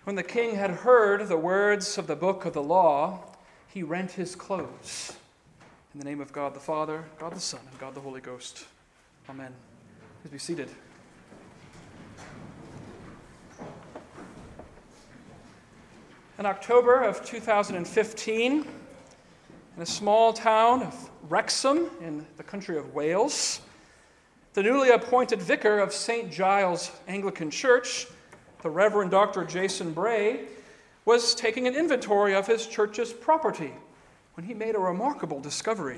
When the king had heard the words of the book of the law, he rent his clothes. In the name of God the Father, God the Son, and God the Holy Ghost. Amen. Please be seated. In October of 2015, in a small town of Wrexham in the country of Wales, the newly appointed vicar of St. Giles Anglican Church, the Reverend Dr. Jason Bray, was taking an inventory of his church's property when he made a remarkable discovery.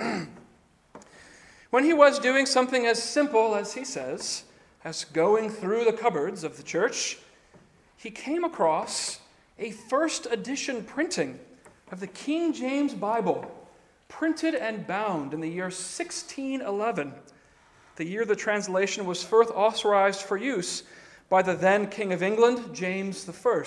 When he was doing something as simple as he says, as going through the cupboards of the church, he came across a first edition printing of the King James Bible, printed and bound in the year 1611, the year the translation was first authorized for use by the then King of England, James I.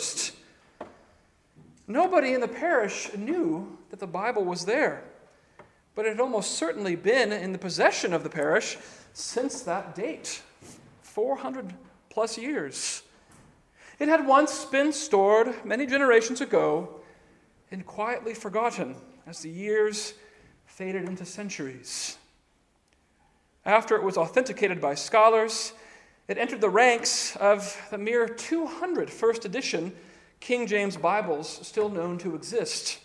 Nobody in the parish knew that the Bible was there, but it had almost certainly been in the possession of the parish since that date, 400 plus years. It had once been stored many generations ago and quietly forgotten as the years faded into centuries. After it was authenticated by scholars, it entered the ranks of the mere 200 first edition King James Bibles still known to exist.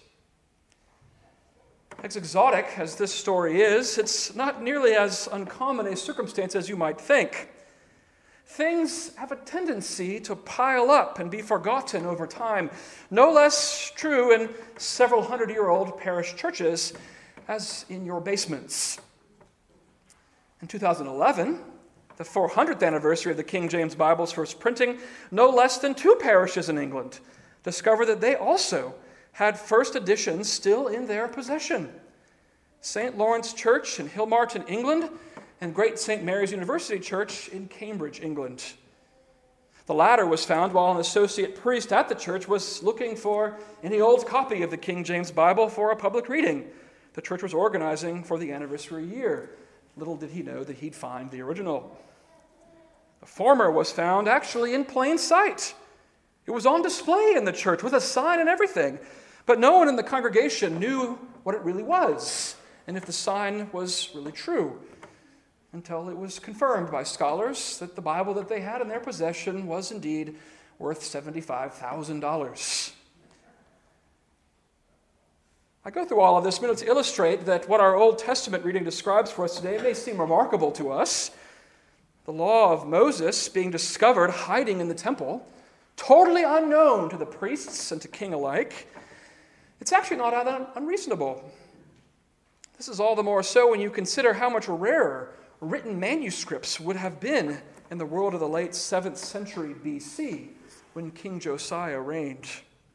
As exotic as this story is, it's not nearly as uncommon a circumstance as you might think. Things have a tendency to pile up and be forgotten over time, no less true in several hundred-year-old parish churches as in your basements. In 2011, the 400th anniversary of the King James Bible's first printing, no less than 2 parishes in England discovered that they also had first editions still in their possession. St. Lawrence Church in Hillmartin, England, and Great St. Mary's University Church in Cambridge, England. The latter was found while an associate priest at the church was looking for any old copy of the King James Bible for a public reading the church was organizing for the anniversary year. Little did he know that he'd find the original. The former was found actually in plain sight. It was on display in the church with a sign and everything, but no one in the congregation knew what it really was and if the sign was really true, until it was confirmed by scholars that the Bible that they had in their possession was indeed worth $75,000. I go through all of this merely to illustrate that what our Old Testament reading describes for us today may seem remarkable to us. The law of Moses being discovered hiding in the temple, totally unknown to the priests and to king alike, it's actually not that unreasonable. This is all the more so when you consider how much rarer written manuscripts would have been in the world of the late 7th century BC when King Josiah reigned.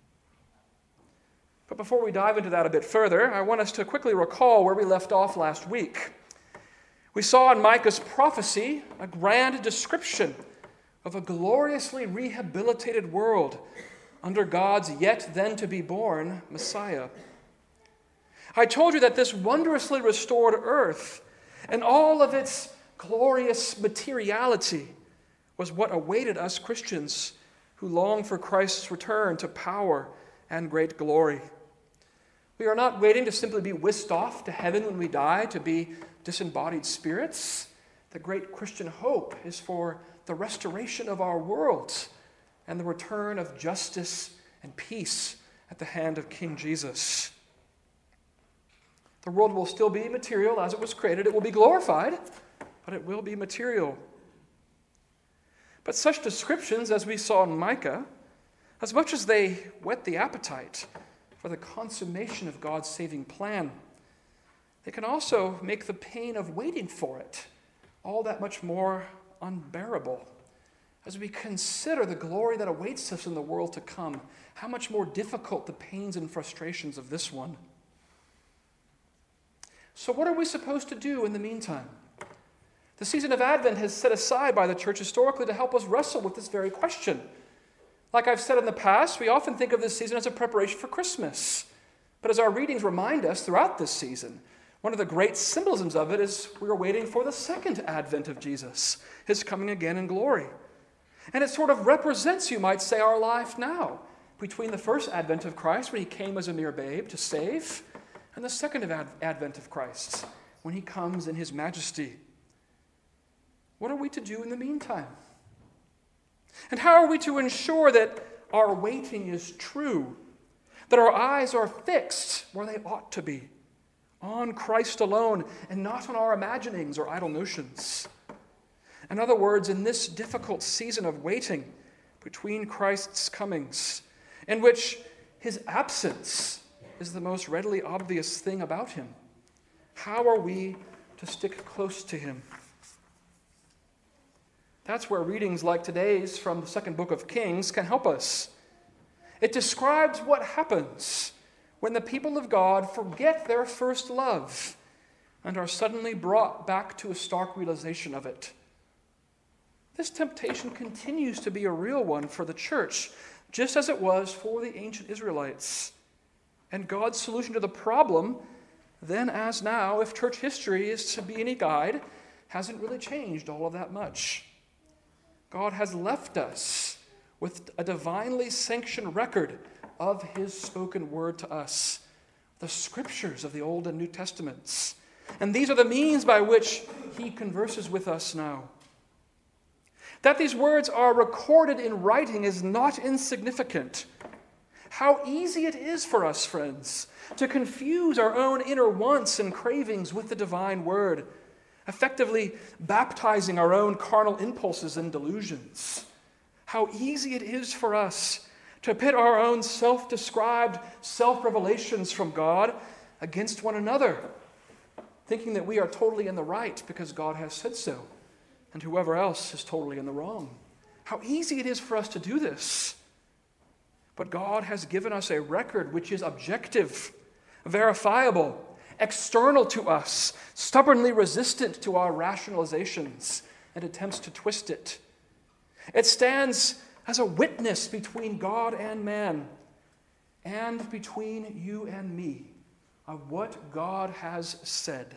But before we dive into that a bit further, I want us to quickly recall where we left off last week. We saw in Micah's prophecy a grand description of a gloriously rehabilitated world under God's yet then to be born Messiah. I told you that this wondrously restored earth and all of its glorious materiality was what awaited us Christians who long for Christ's return to power and great glory. We are not waiting to simply be whisked off to heaven when we die to be disembodied spirits. The great Christian hope is for the restoration of our world and the return of justice and peace at the hand of King Jesus. The world will still be material as it was created. It will be glorified, but it will be material. But such descriptions as we saw in Micah, as much as they whet the appetite for the consummation of God's saving plan, they can also make the pain of waiting for it all that much more unbearable. As we consider the glory that awaits us in the world to come, how much more difficult the pains and frustrations of this one. So what are we supposed to do in the meantime? The season of Advent is set aside by the church historically to help us wrestle with this very question. Like I've said in the past, we often think of this season as a preparation for Christmas. But as our readings remind us throughout this season, one of the great symbolisms of it is we are waiting for the second advent of Jesus, his coming again in glory. And it sort of represents, you might say, our life now, between the first advent of Christ, when he came as a mere babe to save, and the second advent of Christ, when he comes in his majesty. What are we to do in the meantime? And how are we to ensure that our waiting is true, that our eyes are fixed where they ought to be, on Christ alone, and not on our imaginings or idle notions? In other words, in this difficult season of waiting between Christ's comings, in which his absence is the most readily obvious thing about him, how are we to stick close to him? That's where readings like today's from the second book of Kings can help us. It describes what happens when the people of God forget their first love and are suddenly brought back to a stark realization of it. This temptation continues to be a real one for the church, just as it was for the ancient Israelites. And God's solution to the problem, then as now, if church history is to be any guide, hasn't really changed all of that much. God has left us with a divinely sanctioned record of his spoken word to us, the scriptures of the Old and New Testaments. And these are the means by which he converses with us now. That these words are recorded in writing is not insignificant. How easy it is for us, friends, to confuse our own inner wants and cravings with the divine word, effectively baptizing our own carnal impulses and delusions. How easy it is for us to pit our own self-described self-revelations from God against one another, thinking that we are totally in the right because God has said so, and whoever else is totally in the wrong. How easy it is for us to do this. But God has given us a record which is objective, verifiable, external to us, stubbornly resistant to our rationalizations and attempts to twist it. It stands as a witness between God and man, and between you and me, of what God has said.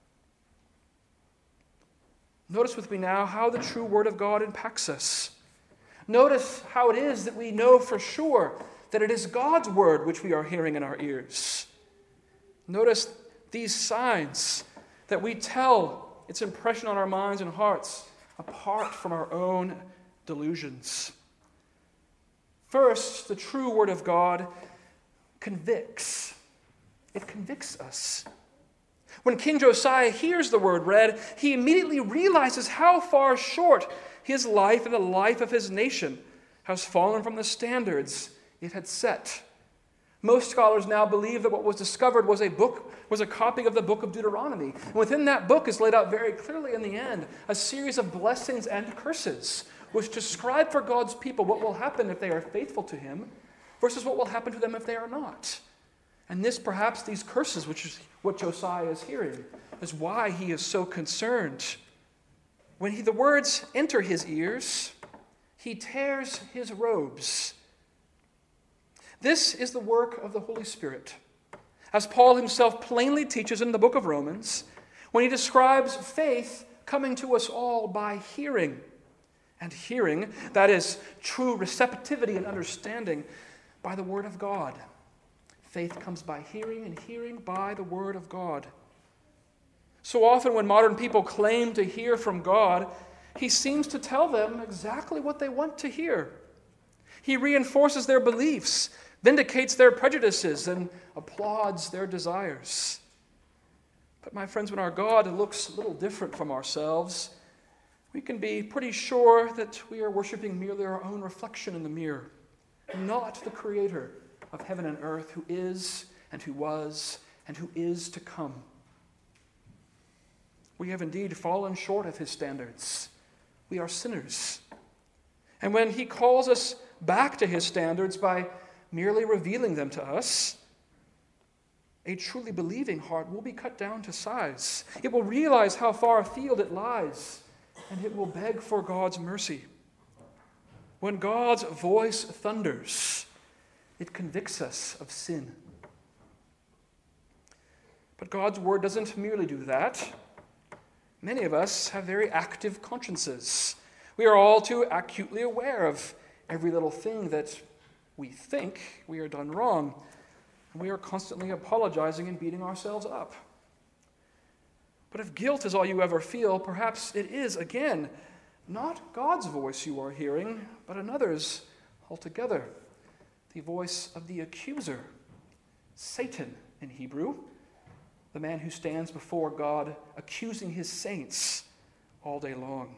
Notice with me now how the true word of God impacts us. Notice how it is that we know for sure that it is God's word which we are hearing in our ears. Notice these signs that we tell its impression on our minds and hearts apart from our own delusions. First, the true word of God convicts. It convicts us. When King Josiah hears the word read, he immediately realizes how far short his life and the life of his nation has fallen from the standards it had set. Most scholars now believe that what was discovered was a copy of the book of Deuteronomy. And within that book is laid out very clearly in the end a series of blessings and curses, which describe for God's people what will happen if they are faithful to him versus what will happen to them if they are not. And this, perhaps these curses, which is what Josiah is hearing, is why he is so concerned. When the words enter his ears, he tears his robes. This is the work of the Holy Spirit. As Paul himself plainly teaches in the book of Romans, when he describes faith coming to us all by hearing. And hearing, that is true receptivity and understanding, by the word of God. Faith comes by hearing, and hearing by the word of God. So often when modern people claim to hear from God, he seems to tell them exactly what they want to hear. He reinforces their beliefs, vindicates their prejudices, and applauds their desires. But my friends, when our God looks a little different from ourselves, we can be pretty sure that we are worshiping merely our own reflection in the mirror, not the Creator of heaven and earth, who is and who was and who is to come. We have indeed fallen short of his standards. We are sinners. And when he calls us back to his standards by merely revealing them to us, a truly believing heart will be cut down to size. It will realize how far afield it lies, and it will beg for God's mercy. When God's voice thunders, it convicts us of sin. But God's word doesn't merely do that. Many of us have very active consciences. We are all too acutely aware of every little thing that we think we are done wrong. And we are constantly apologizing and beating ourselves up. But if guilt is all you ever feel, perhaps it is, again, not God's voice you are hearing, but another's altogether. The voice of the accuser, Satan in Hebrew, the man who stands before God accusing his saints all day long.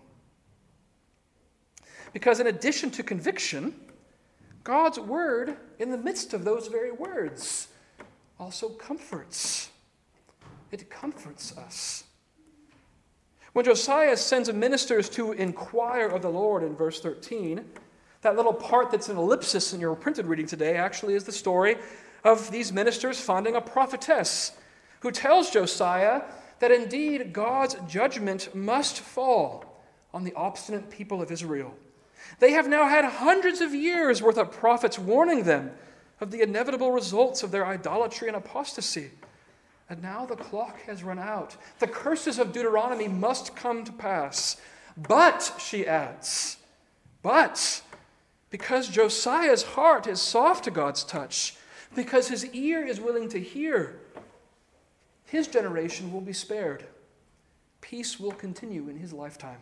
Because in addition to conviction, God's word, in the midst of those very words, also comforts. It comforts us. When Josiah sends ministers to inquire of the Lord in verse 13, that little part that's an ellipsis in your printed reading today actually is the story of these ministers finding a prophetess who tells Josiah that indeed God's judgment must fall on the obstinate people of Israel. They have now had hundreds of years worth of prophets warning them of the inevitable results of their idolatry and apostasy. And now the clock has run out. The curses of Deuteronomy must come to pass. But, she adds, but because Josiah's heart is soft to God's touch, because his ear is willing to hear, his generation will be spared. Peace will continue in his lifetime.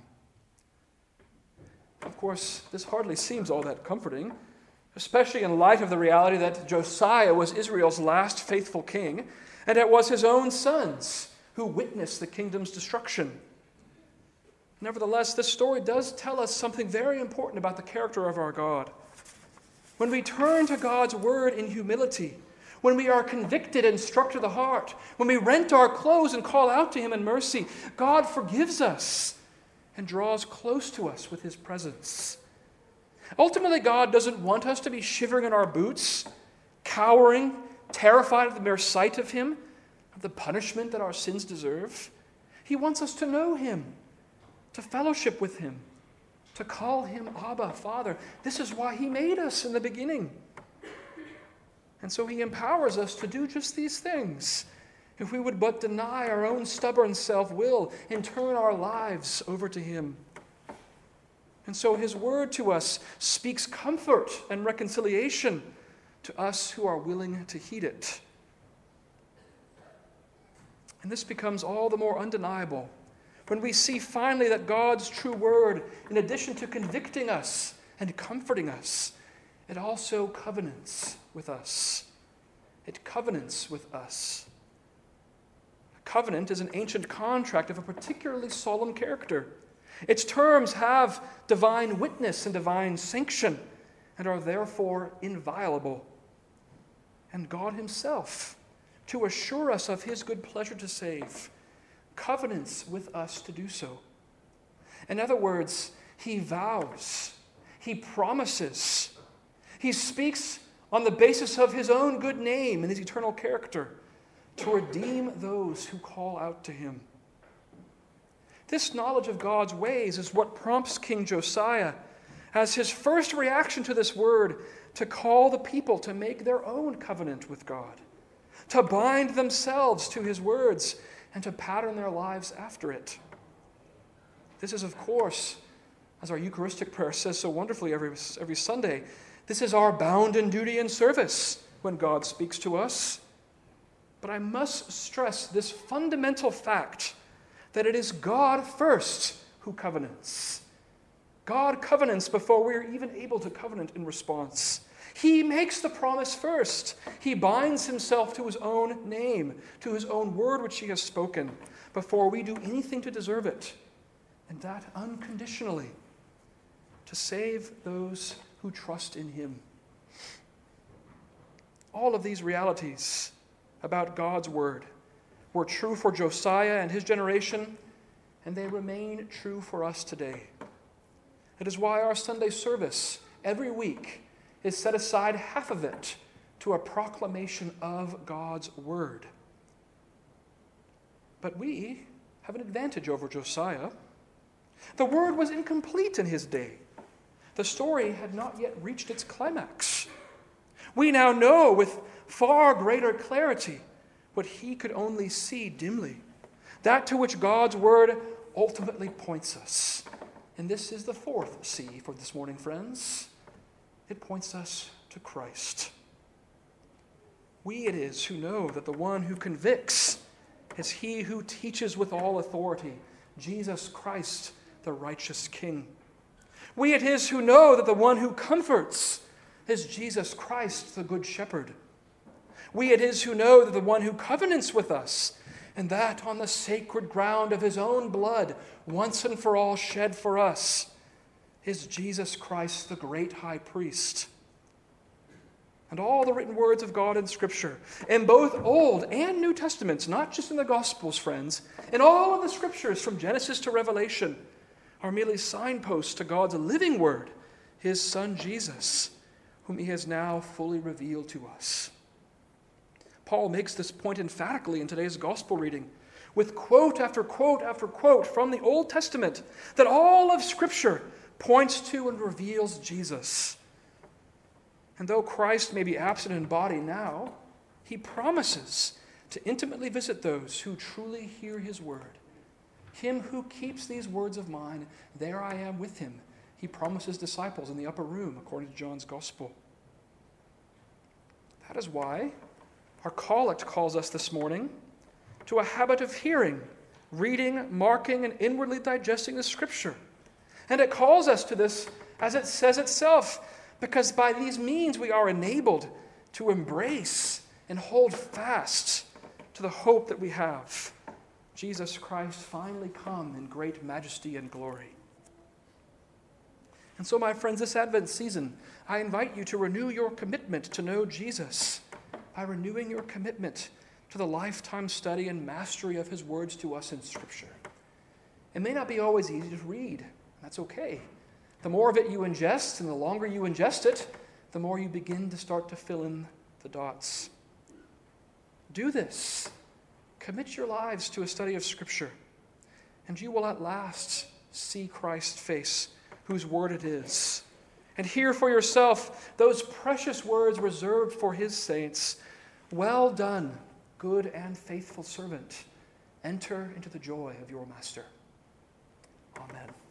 Of course, this hardly seems all that comforting, especially in light of the reality that Josiah was Israel's last faithful king, and it was his own sons who witnessed the kingdom's destruction. Nevertheless, this story does tell us something very important about the character of our God. When we turn to God's word in humility, when we are convicted and struck to the heart, when we rent our clothes and call out to him in mercy, God forgives us and draws close to us with his presence. Ultimately, God doesn't want us to be shivering in our boots, cowering, terrified at the mere sight of him, of the punishment that our sins deserve. He wants us to know him, to fellowship with him, to call him Abba, Father. This is why he made us in the beginning. And so he empowers us to do just these things, if we would but deny our own stubborn self-will and turn our lives over to him. And so his word to us speaks comfort and reconciliation to us who are willing to heed it. And this becomes all the more undeniable when we see finally that God's true word, in addition to convicting us and comforting us, it also covenants with us. It covenants with us. A covenant is an ancient contract of a particularly solemn character. Its terms have divine witness and divine sanction and are therefore inviolable. And God himself, to assure us of his good pleasure to save, covenants with us to do so. In other words, he vows, he promises, he speaks on the basis of his own good name and his eternal character to redeem those who call out to him. This knowledge of God's ways is what prompts King Josiah, as his first reaction to this word, to call the people to make their own covenant with God, to bind themselves to his words, and to pattern their lives after it. This is, of course, as our Eucharistic prayer says so wonderfully every Sunday, this is our bounden duty and service when God speaks to us. But I must stress this fundamental fact that it is God first who covenants. God covenants before we are even able to covenant in response. He makes the promise first. He binds himself to his own name, to his own word which he has spoken, before we do anything to deserve it, and that unconditionally, to save those who trust in him. All of these realities about God's word were true for Josiah and his generation, and they remain true for us today. It is why our Sunday service every week is set aside half of it to a proclamation of God's word. But we have an advantage over Josiah. The word was incomplete in his day. The story had not yet reached its climax. We now know with far greater clarity what he could only see dimly, that to which God's word ultimately points us, And this is the fourth C for this morning, friends. It points us to Christ. We it is who know that the one who convicts is he who teaches with all authority, Jesus Christ, the righteous King. We it is who know that the one who comforts is Jesus Christ, the Good Shepherd. We it is who know that the one who covenants with us, and that on the sacred ground of his own blood, once and for all shed for us, is Jesus Christ, the great high priest. And all the written words of God in Scripture, in both Old and New Testaments, not just in the Gospels, friends, in all of the Scriptures from Genesis to Revelation, are merely signposts to God's living Word, his Son Jesus, whom he has now fully revealed to us. Paul makes this point emphatically in today's Gospel reading, with quote after quote after quote from the Old Testament, that all of Scripture points to and reveals Jesus. And though Christ may be absent in body now, he promises to intimately visit those who truly hear his word. Him who keeps these words of mine, there I am with him, he promised his disciples in the upper room, according to John's Gospel. That is why our collect calls us this morning to a habit of hearing, reading, marking, and inwardly digesting the Scripture. And it calls us to this, as it says itself, because by these means we are enabled to embrace and hold fast to the hope that we have. Jesus Christ finally come in great majesty and glory. And so, my friends, this Advent season, I invite you to renew your commitment to know Jesus by renewing your commitment to the lifetime study and mastery of his words to us in Scripture. It may not be always easy to read. That's okay. The more of it you ingest and the longer you ingest it, the more you begin to start to fill in the dots. Do this. Commit your lives to a study of Scripture, and you will at last see Christ's face, whose word it is, and hear for yourself those precious words reserved for his saints. Well done, good and faithful servant. Enter into the joy of your master. Amen.